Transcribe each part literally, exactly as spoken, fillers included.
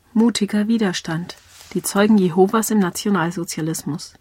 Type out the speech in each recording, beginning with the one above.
Mutiger Widerstand. Die Zeugen Jehovas im Nationalsozialismus.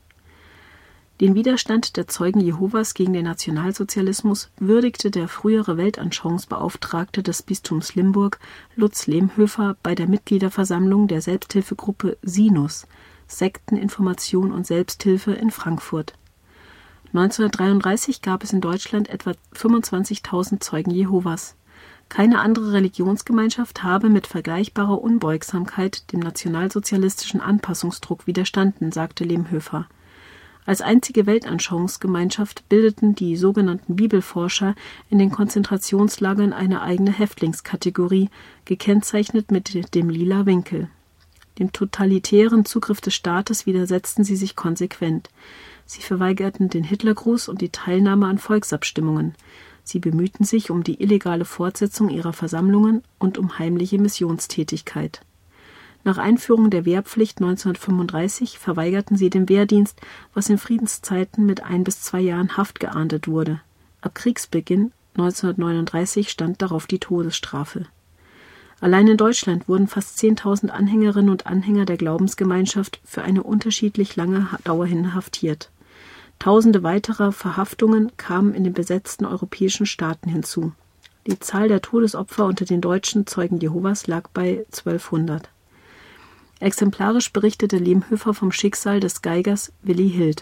Den Widerstand der Zeugen Jehovas gegen den Nationalsozialismus würdigte der frühere Weltanschauungsbeauftragte des Bistums Limburg, Lutz Lehmhöfer, bei der Mitgliederversammlung der Selbsthilfegruppe Sinus, Sekten, Information und Selbsthilfe in Frankfurt. neunzehnhundertdreiunddreißig gab es in Deutschland etwa fünfundzwanzigtausend Zeugen Jehovas. Keine andere Religionsgemeinschaft habe mit vergleichbarer Unbeugsamkeit dem nationalsozialistischen Anpassungsdruck widerstanden, sagte Lehmhöfer. Als einzige Weltanschauungsgemeinschaft bildeten die sogenannten Bibelforscher in den Konzentrationslagern eine eigene Häftlingskategorie, gekennzeichnet mit dem lila Winkel. Dem totalitären Zugriff des Staates widersetzten sie sich konsequent. Sie verweigerten den Hitlergruß und die Teilnahme an Volksabstimmungen. Sie bemühten sich um die illegale Fortsetzung ihrer Versammlungen und um heimliche Missionstätigkeit. Nach Einführung der Wehrpflicht neunzehnhundertfünfunddreißig verweigerten sie den Wehrdienst, was in Friedenszeiten mit ein bis zwei Jahren Haft geahndet wurde. Ab Kriegsbeginn neunzehnhundertneununddreißig stand darauf die Todesstrafe. Allein in Deutschland wurden fast zehntausend Anhängerinnen und Anhänger der Glaubensgemeinschaft für eine unterschiedlich lange Dauer inhaftiert. Tausende weiterer Verhaftungen kamen in den besetzten europäischen Staaten hinzu. Die Zahl der Todesopfer unter den deutschen Zeugen Jehovas lag bei zwölfhundert. Exemplarisch berichtete Lehmhöfer vom Schicksal des Geigers Willy Hild.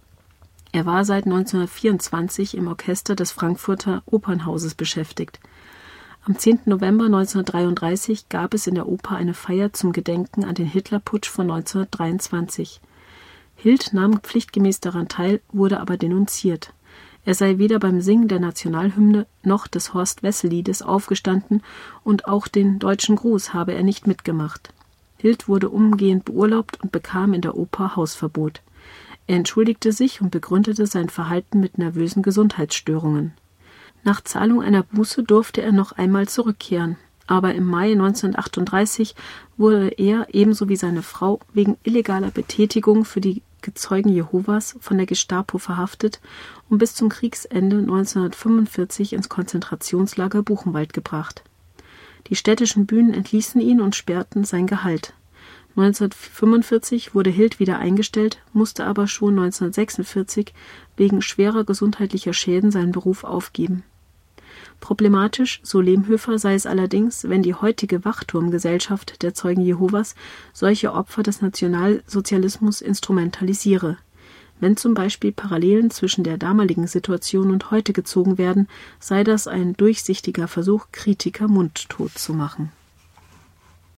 Er war seit neunzehnhundertvierundzwanzig im Orchester des Frankfurter Opernhauses beschäftigt. Am zehnten November neunzehnhundertdreiunddreißig gab es in der Oper eine Feier zum Gedenken an den Hitlerputsch von neunzehnhundertdreiundzwanzig. Hild nahm pflichtgemäß daran teil, wurde aber denunziert. Er sei weder beim Singen der Nationalhymne noch des Horst-Wessel-Liedes aufgestanden und auch den Deutschen Gruß habe er nicht mitgemacht. Hild wurde umgehend beurlaubt und bekam in der Oper Hausverbot. Er entschuldigte sich und begründete sein Verhalten mit nervösen Gesundheitsstörungen. Nach Zahlung einer Buße durfte er noch einmal zurückkehren, aber im Mai neunzehnhundertachtunddreißig wurde er, ebenso wie seine Frau, wegen illegaler Betätigung für die Zeugen Jehovas von der Gestapo verhaftet und bis zum Kriegsende neunzehnhundertfünfundvierzig ins Konzentrationslager Buchenwald gebracht. Die städtischen Bühnen entließen ihn und sperrten sein Gehalt. neunzehnhundertfünfundvierzig wurde Hild wieder eingestellt, musste aber schon neunzehnhundertsechsundvierzig wegen schwerer gesundheitlicher Schäden seinen Beruf aufgeben. Problematisch, so Lehmhöfer, sei es allerdings, wenn die heutige Wachturmgesellschaft der Zeugen Jehovas solche Opfer des Nationalsozialismus instrumentalisiere. Wenn zum Beispiel Parallelen zwischen der damaligen Situation und heute gezogen werden, sei das ein durchsichtiger Versuch, Kritiker mundtot zu machen.